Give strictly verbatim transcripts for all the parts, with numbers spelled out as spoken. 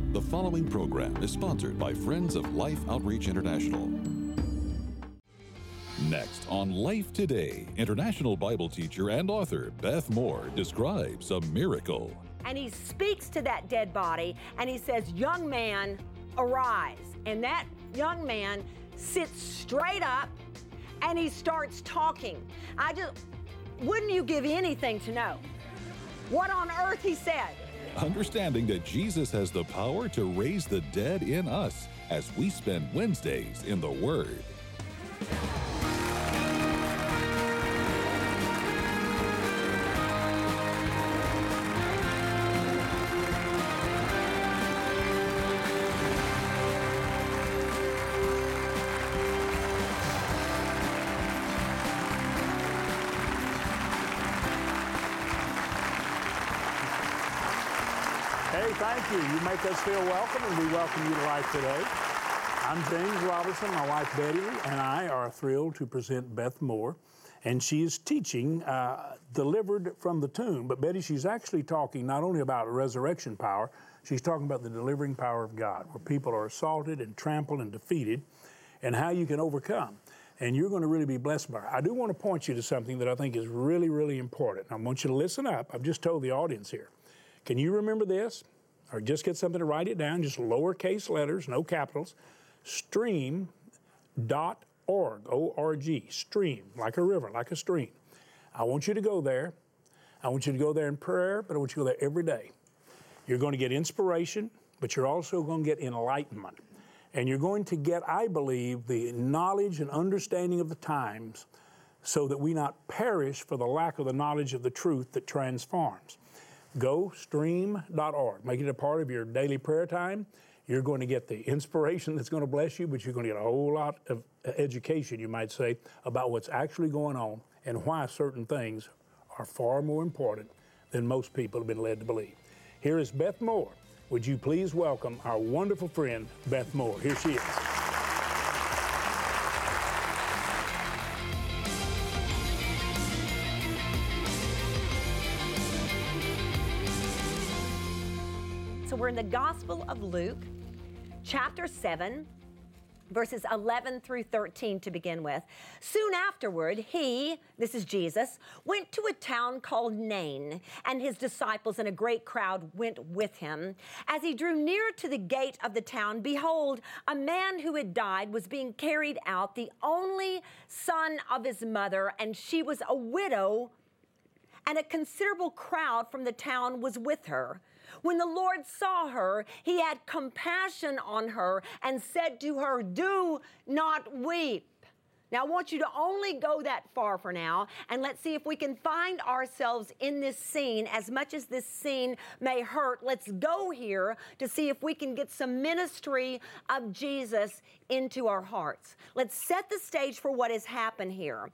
The following program is sponsored by Friends of Life Outreach International. Next on Life Today, international Bible teacher and author Beth Moore describes a miracle. And he speaks to that dead body and he says, "Young man, arise." And that young man sits straight up and he starts talking. I just, wouldn't you give anything to know what on earth he said? Understanding that Jesus has the power to raise the dead in us as we spend Wednesdays in the Word. Hey, thank you. You make us feel welcome, and we welcome you to Life Today. I'm James Robinson. My wife Betty and I are thrilled to present Beth Moore, and she is teaching uh, Delivered from the Tomb. But Betty, she's actually talking not only about resurrection power, she's talking about the delivering power of God, where people are assaulted and trampled and defeated, and how you can overcome. And you're going to really be blessed by her. I do want to point you to something that I think is really, really important. I want you to listen up. I've just told the audience here. Can you remember this? Or just get something to write it down, just lowercase letters, no capitals. stream dot org, O R G, stream, like a river, like a stream. I want you to go there. I want you to go there in prayer, but I want you to go there every day. You're going to get inspiration, but you're also going to get enlightenment. And you're going to get, I believe, the knowledge and understanding of the times so that we not perish for the lack of the knowledge of the truth that transforms. Go stream dot org. Make it a part of your daily prayer time. You're going to get the inspiration that's going to bless you, but you're going to get a whole lot of education, you might say, about what's actually going on and why certain things are far more important than most people have been led to believe. Here is Beth Moore. Would you please welcome our wonderful friend, Beth Moore. Here she is. So we're in the Gospel of Luke, chapter seven, verses eleven through thirteen to begin with. Soon afterward, he, this is Jesus, went to a town called Nain, and his disciples and a great crowd went with him. As he drew near to the gate of the town, behold, a man who had died was being carried out, the only son of his mother, and she was a widow, and a considerable crowd from the town was with her. When the Lord saw her, he had compassion on her and said to her, "Do not weep." Now, I want you to only go that far for now, and let's see if we can find ourselves in this scene. As much as this scene may hurt, let's go here to see if we can get some ministry of Jesus into our hearts. Let's set the stage for what has happened here.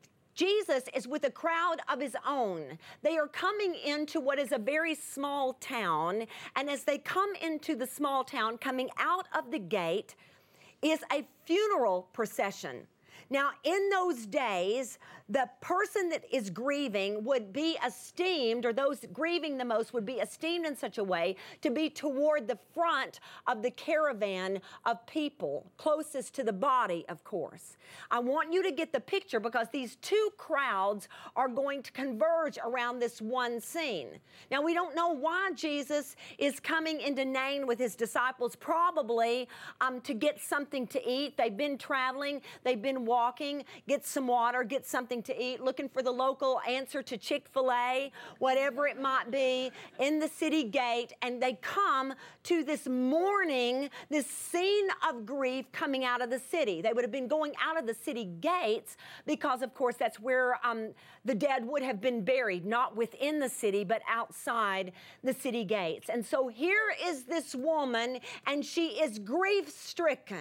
Jesus is with a crowd of his own. They are coming into what is a very small town, and as they come into the small town, coming out of the gate is a funeral procession. Now, in those days, the person that is grieving would be esteemed, or those grieving the most would be esteemed in such a way to be toward the front of the caravan of people, closest to the body, of course. I want you to get the picture because these two crowds are going to converge around this one scene. Now, we don't know why Jesus is coming into Nain with his disciples, probably um, to get something to eat. They've been traveling, they've been walking, get some water, get something to eat, looking for the local answer to Chick-fil-A, whatever it might be, in the city gate, and they come to this mourning, this scene of grief coming out of the city. They would have been going out of the city gates because, of course, that's where um, the dead would have been buried, not within the city, but outside the city gates. And so here is this woman, and she is grief-stricken.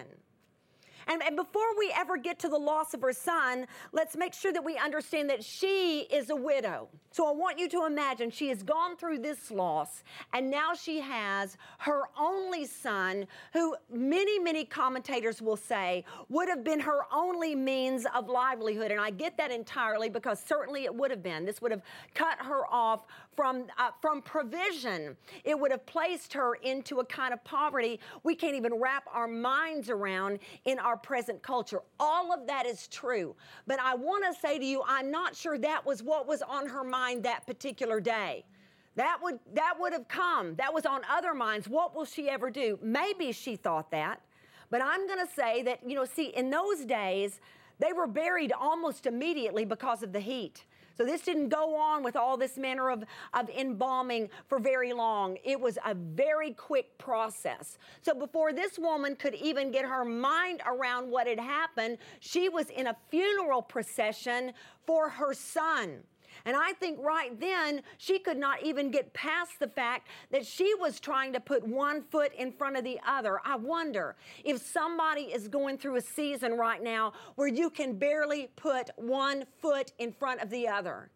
And, and before we ever get to the loss of her son, let's make sure that we understand that she is a widow. So I want you to imagine she has gone through this loss, and now she has her only son, who many, many commentators will say would have been her only means of livelihood. And I get that entirely, because certainly it would have been. This would have cut her off from, uh, from provision. It would have placed her into a kind of poverty we can't even wrap our minds around in our present culture. All of that is true. But I want to say to you, I'm not sure that was what was on her mind that particular day. That would, that would have come. That was on other minds. What will she ever do? Maybe she thought that. But I'm going to say that, you know, see, in those days, they were buried almost immediately because of the heat. So this didn't go on with all this manner of, of embalming for very long. It was a very quick process. So before this woman could even get her mind around what had happened, she was in a funeral procession for her son. And I think right then, she could not even get past the fact that she was trying to put one foot in front of the other. I wonder if somebody is going through a season right now where you can barely put one foot in front of the other.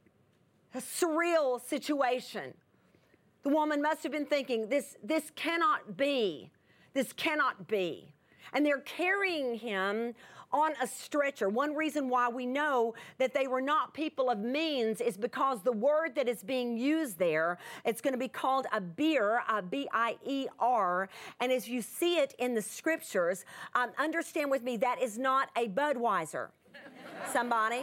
A surreal situation. The woman must have been thinking, this, this cannot be. This cannot be. And they're carrying him on a stretcher. One reason why we know that they were not people of means is because the word that is being used there, it's going to be called a bier, a B I E R. And as you see it in the scriptures, um, understand with me, that is not a Budweiser. Somebody?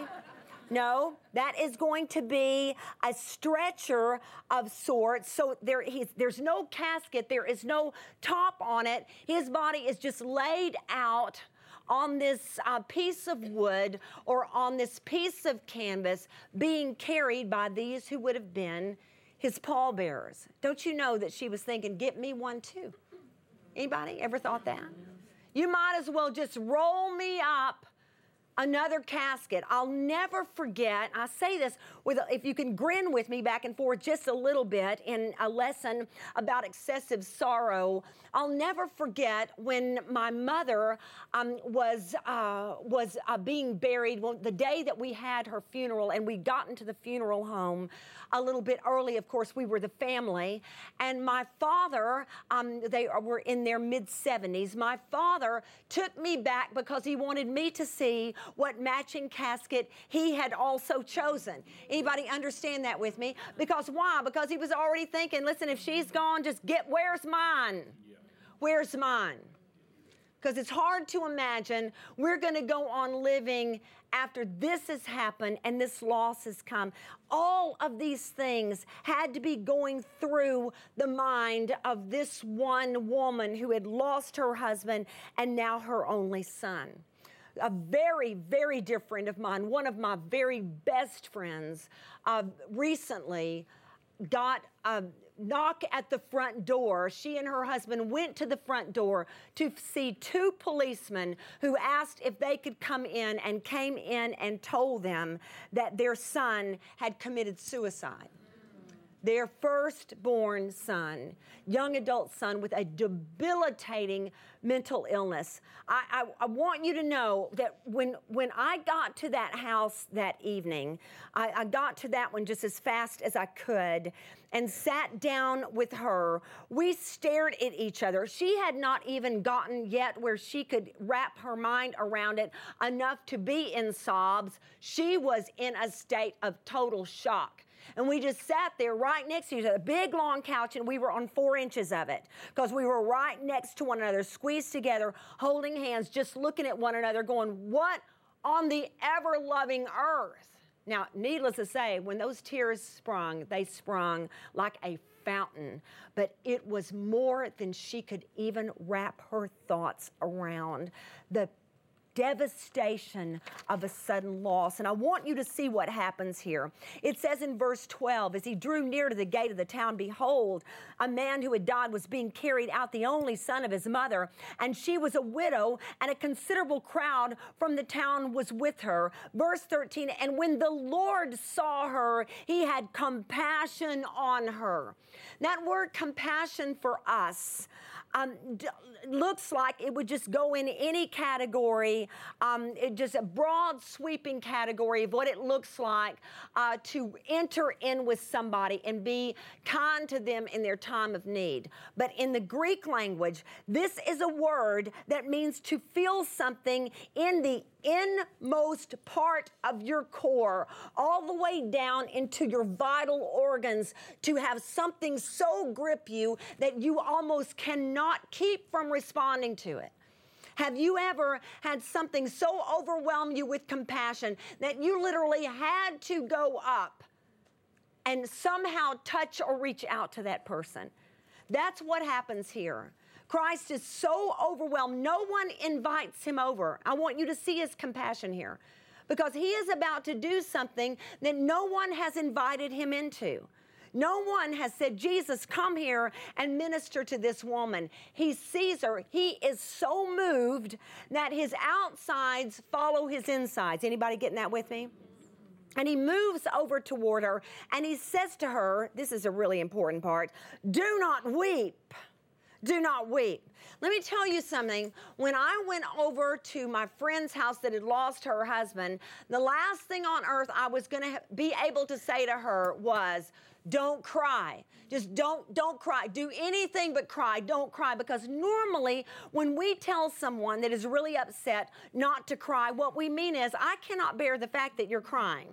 No, that is going to be a stretcher of sorts. So there, he's, there's no casket. There is no top on it. His body is just laid out on this uh, piece of wood or on this piece of canvas being carried by these who would have been his pallbearers. Don't you know that she was thinking, get me one too? Anybody ever thought that? You might as well just roll me up another casket. I'll never forget, I say this, with if you can grin with me back and forth just a little bit in a lesson about excessive sorrow, I'll never forget when my mother um, was uh, was uh, being buried, well, the day that we had her funeral, and we got into the funeral home a little bit early. Of course, we were the family, and my father, um, they were in their mid seventies. My father took me back because he wanted me to see what matching casket he had also chosen. Anybody understand that with me? Because why? Because he was already thinking, listen, if she's gone, just get, where's mine? Yeah. Where's mine? Because it's hard to imagine we're going to go on living after this has happened and this loss has come. All of these things had to be going through the mind of this one woman who had lost her husband and now her only son. A very, very dear friend of mine, one of my very best friends, uh, recently got a knock at the front door. She and her husband went to the front door to see two policemen who asked if they could come in, and came in and told them that their son had committed suicide. Their firstborn son, young adult son with a debilitating mental illness. I, I, I want you to know that when, when I got to that house that evening, I, I got to that one just as fast as I could and sat down with her. We stared at each other. She had not even gotten yet where she could wrap her mind around it enough to be in sobs. She was in a state of total shock. And we just sat there right next to each other, a big long couch, and we were on four inches of it because we were right next to one another, squeezed together, holding hands, just looking at one another, going, what on the ever-loving earth? Now, needless to say, when those tears sprung, they sprung like a fountain, but it was more than she could even wrap her thoughts around. The devastation of a sudden loss. And I want you to see what happens here. It says in verse twelve, as he drew near to the gate of the town, behold, a man who had died was being carried out, the only son of his mother, and she was a widow, and a considerable crowd from the town was with her. Verse thirteen, and when the Lord saw her, he had compassion on her. That word compassion for us Um, d- looks like it would just go in any category a um, it just a broad sweeping category of what it looks like uh, to enter in with somebody and be kind to them in their time of need. But in the Greek language, this is a word that means to feel something in the inmost part of your core, all the way down into your vital organs, to have something so grip you that you almost cannot keep from responding to it. Have you ever had something so overwhelm you with compassion that you literally had to go up and somehow touch or reach out to that person? That's what happens here. Christ is so overwhelmed, no one invites him over. I want you to see his compassion here, because he is about to do something that no one has invited him into. No one has said, Jesus, come here and minister to this woman. He sees her. He is so moved that his outsides follow his insides. Anybody getting that with me? And he moves over toward her and he says to her, this is a really important part, do not weep. Do not weep. Let me tell you something. When I went over to my friend's house that had lost her husband, the last thing on earth I was going to be able to say to her was, don't cry. Just don't, don't cry. Do anything but cry. Don't cry. Because normally when we tell someone that is really upset not to cry, what we mean is, I cannot bear the fact that you're crying.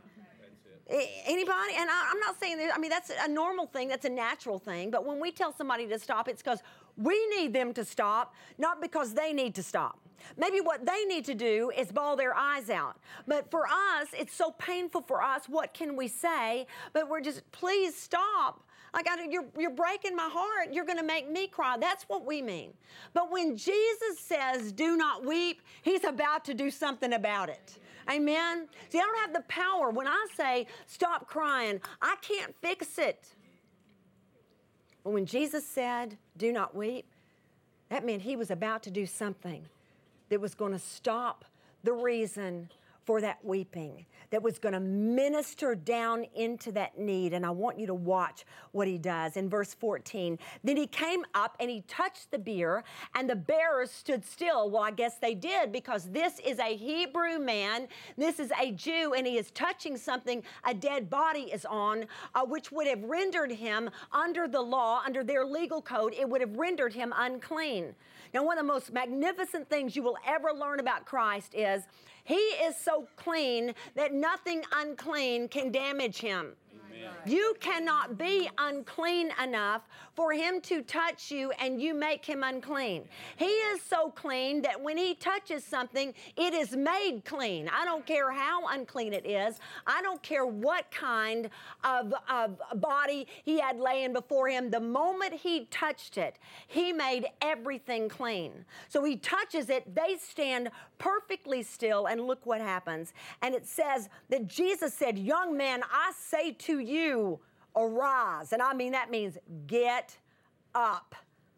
Anybody? And I, I'm not saying that, I mean, that's a normal thing. That's a natural thing. But when we tell somebody to stop, it's because we need them to stop, not because they need to stop. Maybe what they need to do is bawl their eyes out. But for us, it's so painful for us. What can we say? But we're just, please stop. Like, I, you're, you're breaking my heart. You're going to make me cry. That's what we mean. But when Jesus says, do not weep, he's about to do something about it. Amen? See, I don't have the power. When I say, stop crying, I can't fix it. But when Jesus said, do not weep, that meant he was about to do something that was going to stop the reason for that weeping, that was going to minister down into that need. And I want you to watch what he does. In verse fourteen, then he came up and he touched the bier, and the bearers stood still. Well, I guess they did, because this is a Hebrew man. This is a Jew, and he is touching something a dead body is on, uh, which would have rendered him, under the law, under their legal code, it would have rendered him unclean. Now, one of the most magnificent things you will ever learn about Christ is he is so clean that nothing unclean can damage him. You cannot be unclean enough for him to touch you and you make him unclean. He is so clean that when he touches something, it is made clean. I don't care how unclean it is. I don't care what kind of, of body he had laying before him. The moment he touched it, he made everything clean. So he touches it, they stand perfectly still, and look what happens. And it says that Jesus said, young man, I say to you, arise. And I mean, that means get up.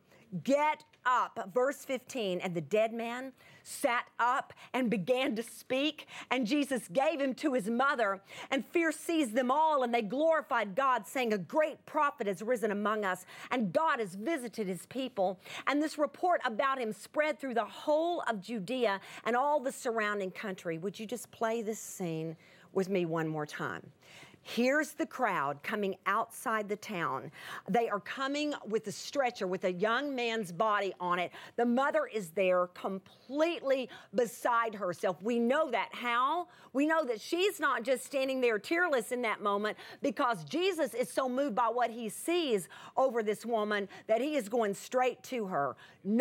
Get up. Verse fifteen, and the dead man sat up and began to speak, and Jesus gave him to his mother, and fear seized them all, and they glorified God, saying, a great prophet has risen among us, and God has visited his people. And this report about him spread through the whole of Judea and all the surrounding country. Would you just play this scene with me one more time? Here's the crowd coming outside the town. They are coming with a stretcher with a young man's body on it. The mother is there completely beside herself. We know that. How? We know that she's not just standing there tearless in that moment, because Jesus is so moved by what he sees over this woman that he is going straight to her.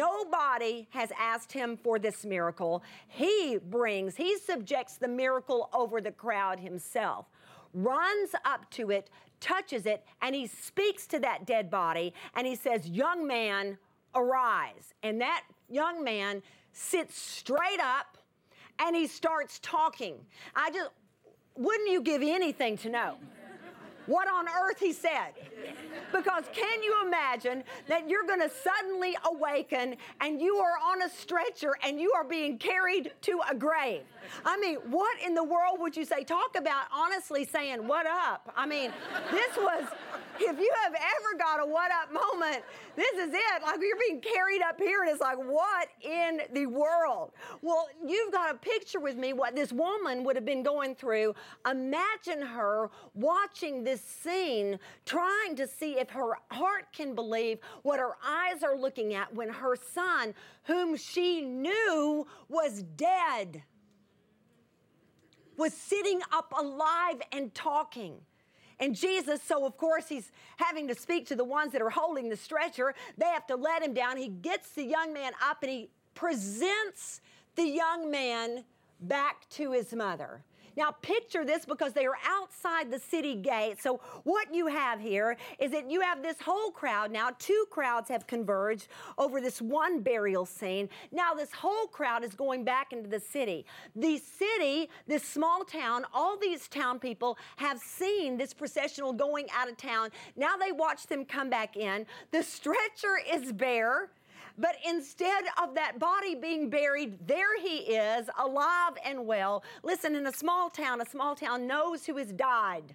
Nobody has asked him for this miracle. He brings, he subjects the miracle over the crowd himself. Runs up to it, touches it, and he speaks to that dead body, and he says, young man, arise. And that young man sits straight up, and he starts talking. I just, wouldn't you give anything to know what on earth he said? Because can you imagine that you're going to suddenly awaken and you are on a stretcher and you are being carried to a grave? I mean, what in the world would you say? Talk about honestly saying, what up? I mean, this was, If you have ever got a what up moment, this is it. Like you're being carried up here and it's like, what in the world? Well, you've got a picture with me what this woman would have been going through. Imagine her watching this scene, trying to see if her heart can believe what her eyes are looking at when her son, whom she knew was dead, was sitting up alive and talking. And Jesus, so of course he's having to speak to the ones that are holding the stretcher. They have to let him down. He gets the young man up and he presents the young man back to his mother. Now picture this, because they are outside the city gate. So what you have here is that you have this whole crowd now. Two crowds have converged over this one burial scene. Now this whole crowd is going back into the city. The city, this small town, all these town people have seen this processional going out of town. Now they watch them come back in. The stretcher is bare. But instead of that body being buried, there he is, alive and well. Listen, in a small town, a small town knows who has died.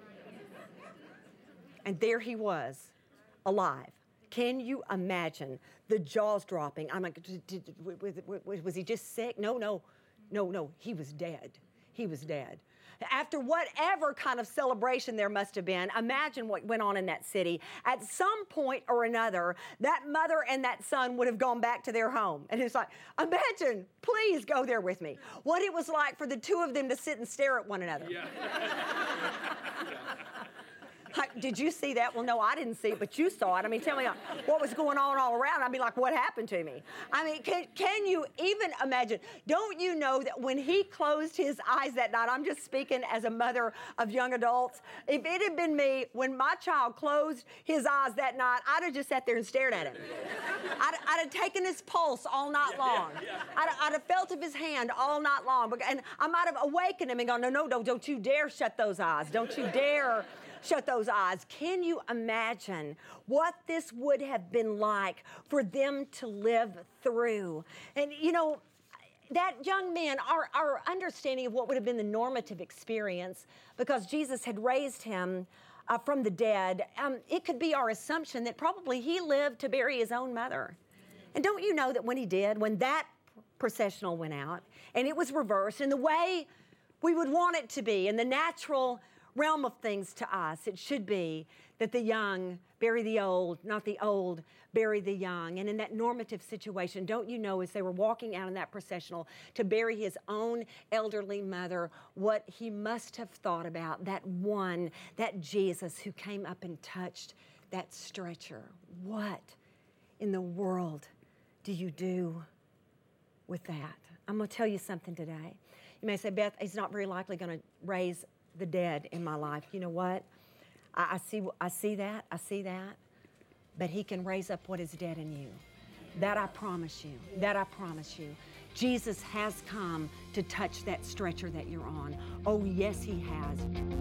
And there he was, alive. Can you imagine the jaws dropping? I'm like, did, did, was, was he just sick? No, no, no, no, he was dead. He was dead. After whatever kind of celebration there must have been, imagine what went on in that city. At some point or another, that mother and that son would have gone back to their home. And it's like, imagine, please go there with me, what it was like for the two of them to sit and stare at one another. Yeah. Like, did you see that? Well, no, I didn't see it, but you saw it. I mean, tell me what was going on all around. I'd be like, what happened to me? I mean, can, can you even imagine? Don't you know that when he closed his eyes that night, I'm just speaking as a mother of young adults, if it had been me, when my child closed his eyes that night, I'd have just sat there and stared at him. I'd, I'd have taken his pulse all night long. I'd, I'd have felt of his hand all night long. And I might have awakened him and gone, no, no, no, don't you dare shut those eyes. Don't you dare shut those eyes. Can you imagine what this would have been like for them to live through? And, you know, that young man, our, our understanding of what would have been the normative experience, because Jesus had raised him uh, from the dead, um, it could be our assumption that probably he lived to bury his own mother. And don't you know that when he did, when that processional went out, and it was reversed in the way we would want it to be, in the natural realm of things to us, it should be that the young bury the old, not the old bury the young. And in that normative situation, don't you know, as they were walking out in that processional to bury his own elderly mother, what he must have thought about, that one, that Jesus who came up and touched that stretcher. What in the world do you do with that? I'm going to tell you something today. You may say, Beth, he's not very likely going to raise the dead in my life. You know what? I, I see I see that. I see that. But he can raise up what is dead in you. That I promise you. That I promise you. Jesus has come to touch that stretcher that you're on. Oh, yes, he has.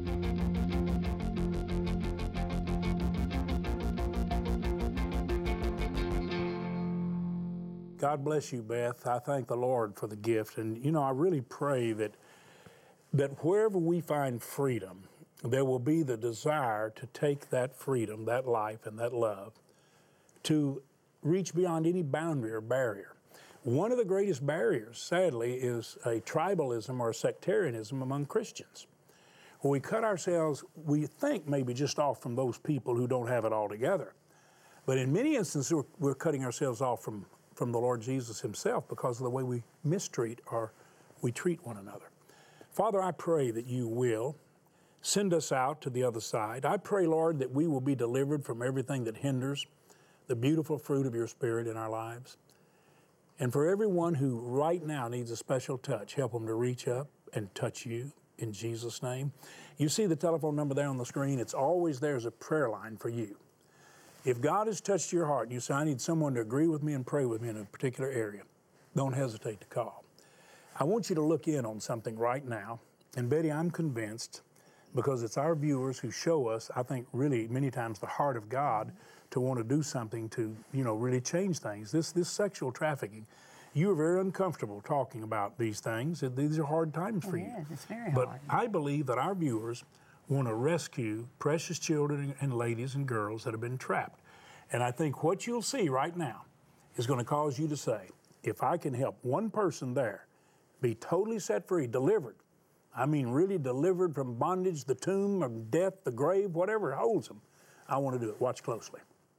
God bless you, Beth. I thank the Lord for the gift. And, you know, I really pray that that wherever we find freedom, there will be the desire to take that freedom, that life, and that love to reach beyond any boundary or barrier. One of the greatest barriers, sadly, is a tribalism or a sectarianism among Christians, where we cut ourselves, we think, maybe just off from those people who don't have it all together. But in many instances, we're, we're cutting ourselves off from, from the Lord Jesus himself because of the way we mistreat or we treat one another. Father, I pray that you will send us out to the other side. I pray, Lord, that we will be delivered from everything that hinders the beautiful fruit of your Spirit in our lives. And for everyone who right now needs a special touch, help them to reach up and touch you in Jesus' name. You see the telephone number there on the screen. It's always there as a prayer line for you. If God has touched your heart and you say, I need someone to agree with me and pray with me in a particular area, don't hesitate to call. I want you to look in on something right now. And Betty, I'm convinced, because it's our viewers who show us, I think really many times the heart of God to want to do something to, you know, really change things. This, this sexual trafficking, you are very uncomfortable talking about these things. These are hard times for it you. Is. It's very but hard. I believe that our viewers want to rescue precious children and ladies and girls that have been trapped. And I think what you'll see right now is going to cause you to say, if I can help one person there be totally set free, delivered, I mean really delivered from bondage, the tomb, or death, the grave, whatever holds them, I want to do it. Watch closely.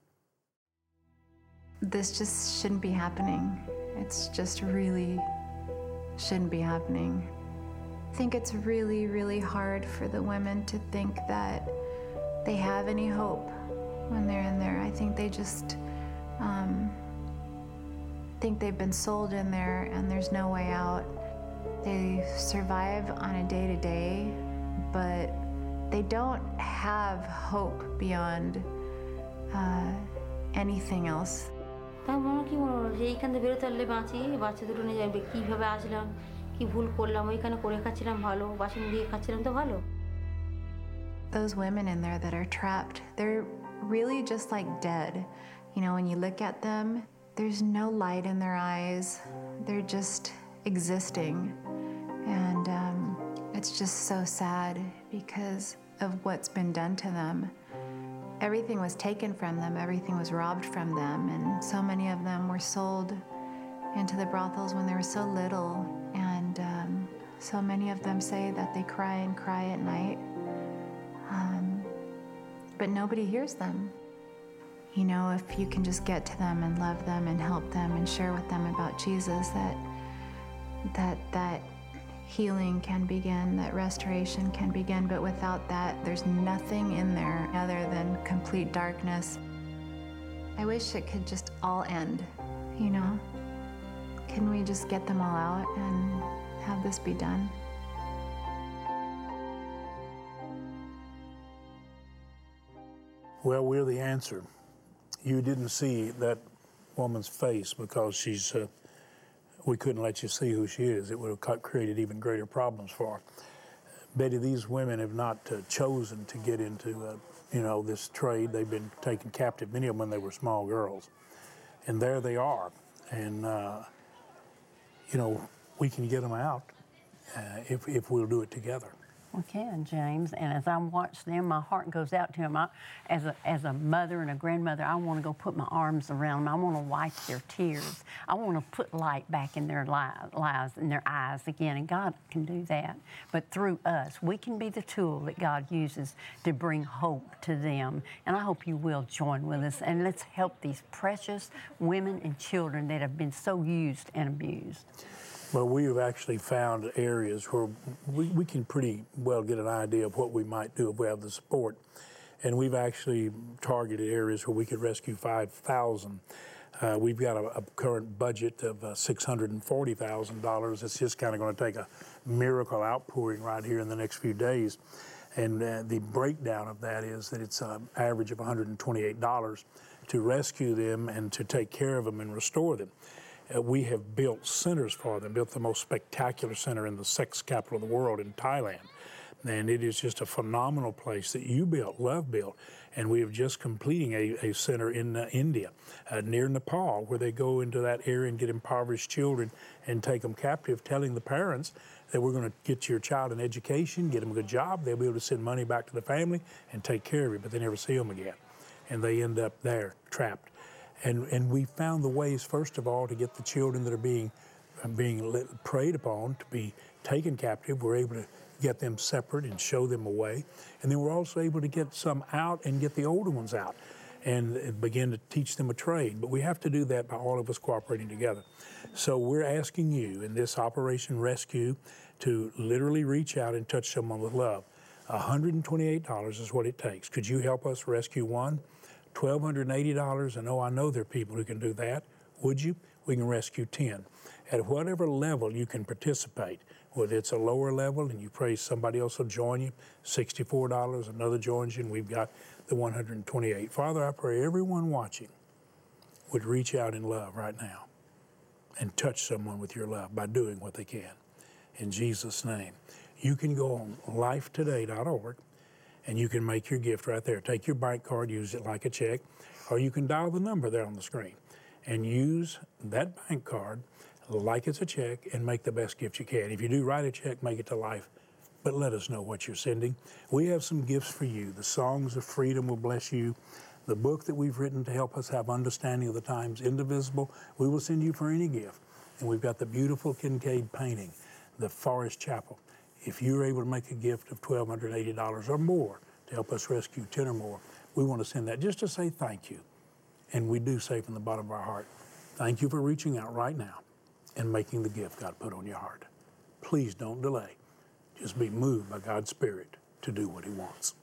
This just shouldn't be happening. It's just really shouldn't be happening. I think it's really, really hard for the women to think that they have any hope when they're in there. I think they just um, think they've been sold in there and there's no way out. They survive on a day-to-day, but they don't have hope beyond uh, anything else. তাই মনে কি মনে হলো যে এইখান থেকে বেরোতে পারলে বাঁচি, বাচ্চা দুটো নিয়ে যাবে, কীভাবে আসলাম, কি ভুল করলাম, ওইখানে করে খাচ্ছিলাম ভালো, বাসন দিয়ে খাচ্ছিলাম তো ভালো। Those women in there that are trapped, they're really just like dead. You know, when you look at them, there's no light in their eyes. They're just existing. And um, it's just so sad because of what's been done to them. Everything was taken from them, everything was robbed from them, and so many of them were sold into the brothels when they were so little. And um, so many of them say that they cry and cry at night. Um, but nobody hears them. You know, if you can just get to them and love them and help them and share with them about Jesus, that that that healing can begin, that restoration can begin. But without that, there's nothing in there other than complete darkness. I wish it could just all end, you know? Can we just get them all out and have this be done? Well, we're the answer. You didn't see that woman's face because she's, uh, we couldn't let you see who she is. It would have created even greater problems for her. Betty, these women have not uh, chosen to get into, uh, you know, this trade. They've been taken captive, many of them when they were small girls. And there they are. And, uh, you know, we can get them out uh, if, if we'll do it together. We can, James, and as I watch them, my heart goes out to them. I, as, a, as a mother and a grandmother, I want to go put my arms around them. I want to wipe their tears. I want to put light back in their li- lives, in their eyes again, and God can do that. But through us, we can be the tool that God uses to bring hope to them, and I hope you will join with us, and let's help these precious women and children that have been so used and abused. Well, we have actually found areas where we, we can pretty well get an idea of what we might do if we have the support. And we've actually targeted areas where we could rescue five thousand. Uh, we've got a, a current budget of uh, six hundred forty thousand dollars. It's just kind of going to take a miracle outpouring right here in the next few days. And uh, the breakdown of that is that it's an average of one hundred twenty-eight dollars to rescue them and to take care of them and restore them. Uh, we have built centers for them, built the most spectacular center in the sex capital of the world in Thailand. And it is just a phenomenal place that you built, Love built. And we are just completing a, a center in uh, India, uh, near Nepal, where they go into that area and get impoverished children and take them captive, telling the parents that we're going to get your child an education, get them a good job. They'll be able to send money back to the family and take care of it, but they never see them again. And they end up there, trapped. And, and we found the ways, first of all, to get the children that are being, uh, being lit, preyed upon to be taken captive. We're able to get them separate and show them a way. And then we're also able to get some out and get the older ones out and begin to teach them a trade. But we have to do that by all of us cooperating together. So we're asking you in this Operation Rescue to literally reach out and touch someone with love. one hundred twenty-eight dollars is what it takes. Could you help us rescue one? one thousand two hundred eighty dollars, and oh, I know there are people who can do that. Would you? We can rescue ten. At whatever level you can participate, whether it's a lower level and you pray somebody else will join you, sixty-four dollars, another joins you, and we've got the one hundred twenty-eight. Father, I pray everyone watching would reach out in love right now and touch someone with your love by doing what they can. In Jesus' name. You can go on life today dot org and you can make your gift right there. Take your bank card, use it like a check, or you can dial the number there on the screen and use that bank card like it's a check and make the best gift you can. If you do write a check, make it to Life but let us know what you're sending. We have some gifts for you. The Songs of Freedom will bless you. The book that we've written to help us have understanding of the times, Indivisible, we will send you for any gift. And we've got the beautiful Kincaid painting, the Forest Chapel. If you're able to make a gift of twelve eighty dollars or more to help us rescue ten or more, we want to send that just to say thank you. And we do say from the bottom of our heart, thank you for reaching out right now and making the gift God put on your heart. Please don't delay. Just be moved by God's Spirit to do what He wants.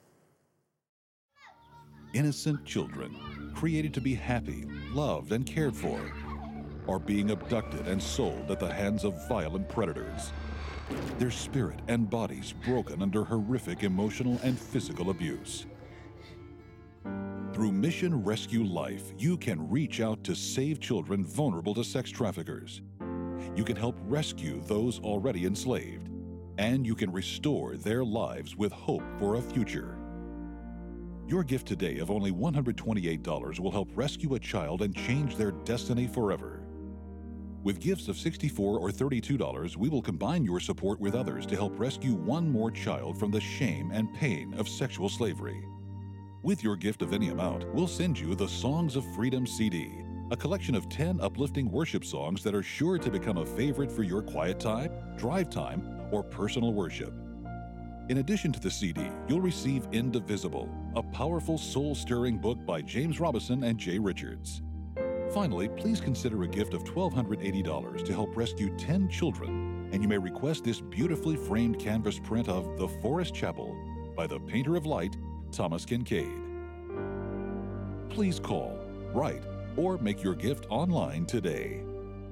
Innocent children, created to be happy, loved, and cared for, are being abducted and sold at the hands of violent predators. Their spirit and bodies broken under horrific emotional and physical abuse. Through Mission Rescue Life, you can reach out to save children vulnerable to sex traffickers. You can help rescue those already enslaved, and you can restore their lives with hope for a future. Your gift today of only one hundred twenty-eight dollars will help rescue a child and change their destiny forever. With gifts of sixty-four dollars or thirty-two dollars, we will combine your support with others to help rescue one more child from the shame and pain of sexual slavery. With your gift of any amount, we'll send you the Songs of Freedom C D, a collection of ten uplifting worship songs that are sure to become a favorite for your quiet time, drive time, or personal worship. In addition to the C D, you'll receive Indivisible, a powerful soul-stirring book by James Robison and Jay Richards. Finally, please consider a gift of one thousand two hundred eighty dollars to help rescue ten children, and you may request this beautifully framed canvas print of The Forest Chapel by the Painter of Light, Thomas Kincaid. Please call, write, or make your gift online today.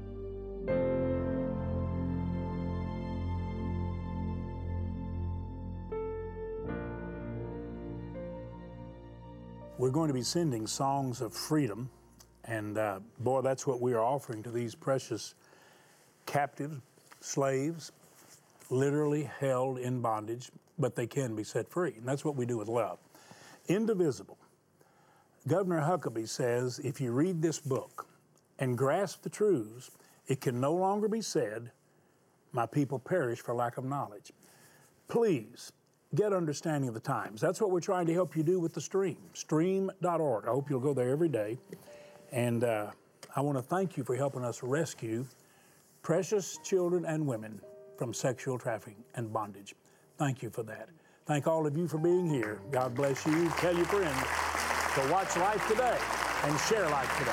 We're going to be sending Songs of Freedom, and uh, boy, that's what we are offering to these precious captives, slaves, literally held in bondage, but they can be set free, and that's what we do with love. Indivisible. Governor Huckabee says if you read this book and grasp the truths, it can no longer be said, my people perish for lack of knowledge. Please get understanding of the times. That's what we're trying to help you do with the Stream, stream dot org. I hope you'll go there every day. And uh, I want to thank you for helping us rescue precious children and women from sexual trafficking and bondage. Thank you for that. Thank all of you for being here. God bless you. Tell your friends to watch Life Today and share Life Today.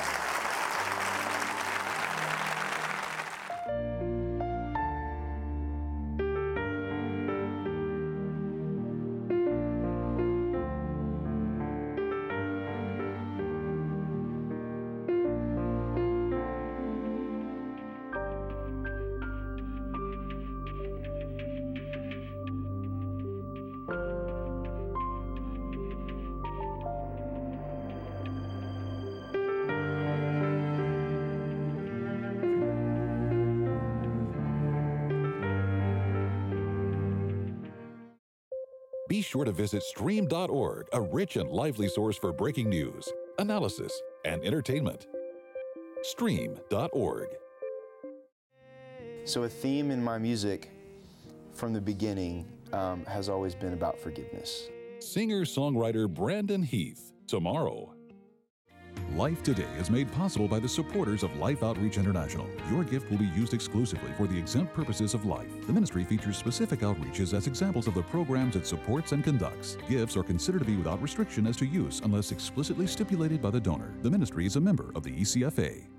Be sure to visit stream dot org, a rich and lively source for breaking news, analysis, and entertainment. stream dot org. So a theme in my music from the beginning um, has always been about forgiveness. Singer-songwriter Brandon Heath, tomorrow. Life Today is made possible by the supporters of Life Outreach International. Your gift will be used exclusively for the exempt purposes of life. The ministry features specific outreaches as examples of the programs it supports and conducts. Gifts are considered to be without restriction as to use unless explicitly stipulated by the donor. The ministry is a member of the E C F A.